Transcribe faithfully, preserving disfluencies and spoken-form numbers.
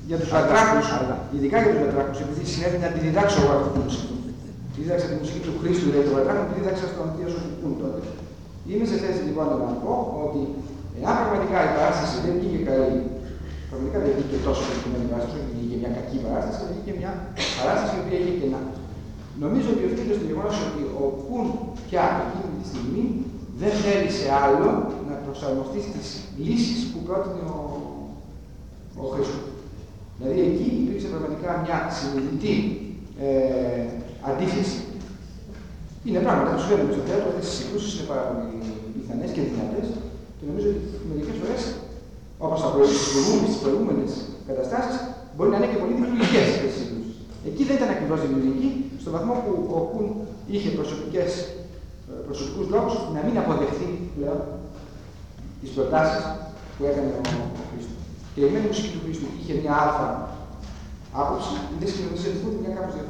για τους λατράχους, ειδικά για τους λατράχους, επειδή συνέβη να τη διδάξω εγώ αυτή τη μουσική. Τη δίδαξα τη μουσική του Χρήστου, δηλαδή του λατράχου, τη δίδαξα στον Θείο Σοφικούν τότε. Είμαι σε θέση λοιπόν να πω ότι εάν πραγματικά η παράσταση δεν βγήκε καλή, πραγματικά δεν βγήκε τόσο πετυχημένη παράσταση, όχι βγήκε μια κακή παράσταση, αλλά βγήκε μια παράσταση η οποία είχε κενά. Νομίζω ότι οφείλεται στο γεγονός ότι ο Κουν πια εκείνη τη στιγμή δεν θέλησε άλλο να προσαρμοστεί στις λύσεις που πρότεινε ο, ο Χρήστος. Δηλαδή εκεί υπήρξε πραγματικά μια συνειδητή ε, αντίθεση. Είναι πράγματα που συμβαίνουν στο θέατρο, αυτές οι συγκρούσεις είναι πάρα πολύ πιθανές και δυνατές και νομίζω ότι μερικές φορές, όπως από τις προηγούμενες καταστάσεις, μπορεί να είναι και πολύ δημιουργικές αυτές οι συγκρούσεις. Εκεί δεν ήταν ακριβώς δημιουργική, στον βαθμό που ο Κουν είχε προσωπικές, προσωπικούς λόγους να μην αποδεχθεί πλέον τις προτάσεις που έκανε ο, ο Χρήστος. Και η μένη μουσική του Χρήστου είχε μια αλφα άποψη, οι δε συγκεκριμένες ούτε μια κάπως